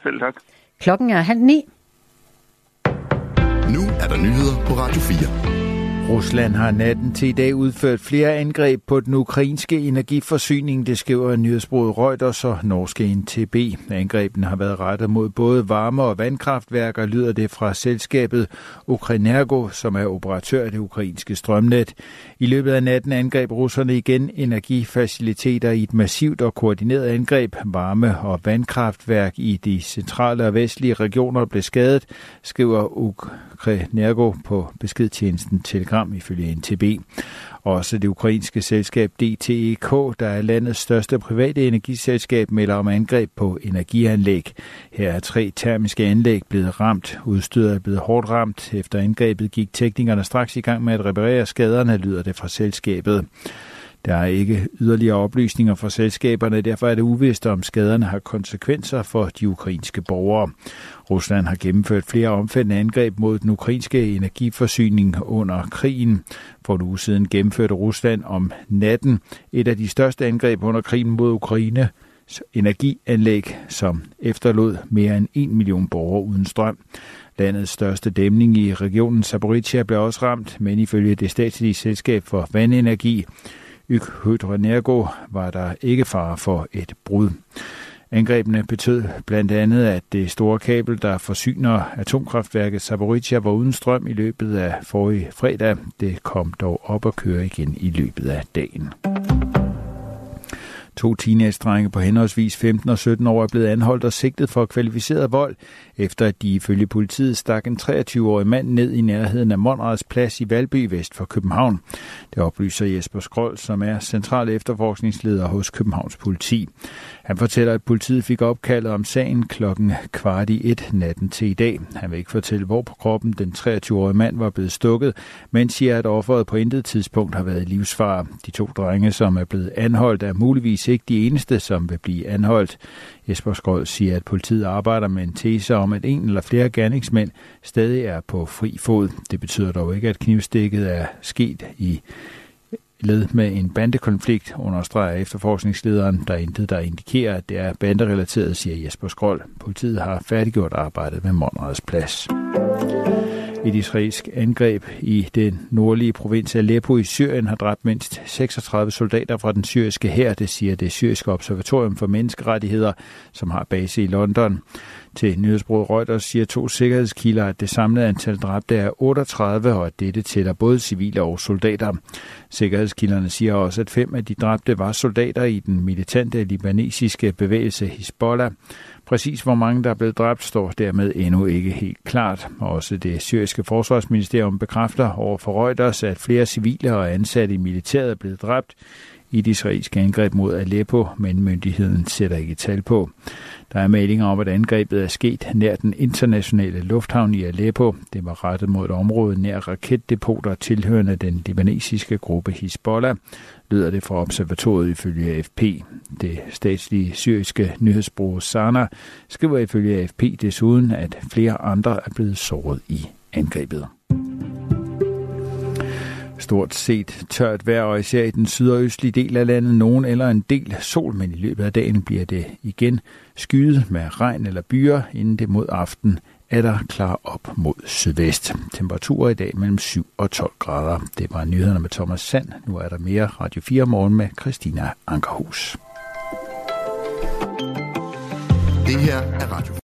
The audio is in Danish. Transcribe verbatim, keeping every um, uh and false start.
Selv tak. Klokken er halv ni. Nu er der nyheder på Radio fire. Rusland har natten til i dag udført flere angreb på den ukrainske energiforsyning, det skriver nyhedsbureauet Reuters og norske N T B. Angrebene har været rettet mod både varme- og vandkraftværker, lyder det fra selskabet Ukrenergo, som er operatør af det ukrainske strømnet. I løbet af natten angreb russerne igen energifaciliteter i et massivt og koordineret angreb. Varme- og vandkraftværk i de centrale og vestlige regioner blev skadet, skriver Ukrenergo på beskedtjenesten Telegram ifølge N T B. Også det ukrainske selskab D T E K, der er landets største private energiselskab, melder om angreb på energianlæg. Her er tre termiske anlæg blevet ramt. Udstyret er blevet hårdt ramt. Efter angrebet gik teknikerne straks i gang med at reparere skaderne, lyder det fra selskabet. Der er ikke yderligere oplysninger fra selskaberne, derfor er det uvist, om skaderne har konsekvenser for de ukrainske borgere. Rusland har gennemført flere omfattende angreb mod den ukrainske energiforsyning under krigen. For en uge siden gennemførte Rusland om natten et af de største angreb under krigen mod Ukraine, energianlæg, som efterlod mere end en million borgere uden strøm. Landets største dæmning i regionen Zaporizhzhia blev også ramt, men ifølge det statslige selskab for vandenergi, Ukrenergo, var der ikke fare for et brud. Angrebene betød blandt andet, at det store kabel, der forsyner atomkraftværket Zaporizhzhia, var uden strøm i løbet af forrige fredag. Det kom dog op at køre igen i løbet af dagen. To teenage-drenge på henholdsvis femten og sytten år er blevet anholdt og sigtet for kvalificeret vold, efter at de ifølge politiet stak en treogtyve-årig mand ned i nærheden af Monrads Plads i Valby vest for København. Det oplyser Jesper Skrold, som er central efterforskningsleder hos Københavns politi. Han fortæller, at politiet fik opkaldet om sagen klokken kvart i et natten til i dag. Han vil ikke fortælle, hvor på kroppen den treogtyve-årige mand var blevet stukket, men siger, at offeret på intet tidspunkt har været i livsfare. De to drenge, som er blevet anholdt, er muligvis ikke de eneste, som vil blive anholdt. Jesper Skrold siger, at politiet arbejder med en tese om, at en eller flere gerningsmænd stadig er på fri fod. Det betyder dog ikke, at knivstikket er sket i led med en bandekonflikt, understreger efterforskningslederen. Der er intet, der indikerer, at det er banderelateret, siger Jesper Skrold. Politiet har færdiggjort arbejdet med Monrads Plads. Et israelsk angreb i den nordlige provins Aleppo i Syrien har dræbt mindst seksogtredive soldater fra den syriske hær, det siger det syriske observatorium for menneskerettigheder, som har base i London. Til nyhedsbureauet Reuters siger to sikkerhedskilder, at det samlede antal dræbte er otteogtredive, og at dette tæller både civile og soldater. Sikkerhedskilderne siger også, at fem af de dræbte var soldater i den militante libanesiske bevægelse Hizbollah. Præcis hvor mange der er blevet dræbt, står dermed endnu ikke helt klart. Også det syriske forsvarsministerium bekræfter over for Reuters, at flere civile og ansatte i militæret er blevet dræbt i det israelske angreb mod Aleppo, men myndigheden sætter ikke tal på. Der er meldinger om, at angrebet er sket nær den internationale lufthavn i Aleppo. Det var rettet mod et område nær raketdepoter tilhørende den libanesiske gruppe Hizbollah, lyder det fra observatoriet ifølge A F P. Det statslige syriske nyhedsbureau Sana skriver ifølge A F P desuden, at flere andre er blevet såret i angrebet. Stort set tørt vejr, og især i den syd- og østlige del af landet nogen eller en del sol, men i løbet af dagen bliver det igen skyet med regn eller byer, inden det mod aften er der klar op mod sydvest. Temperaturer i dag mellem syv og tolv grader. Det var nyhederne med Thomas Sand. Nu er der mere Radio fire morgen med Christina Ankerhus. Det her er Radio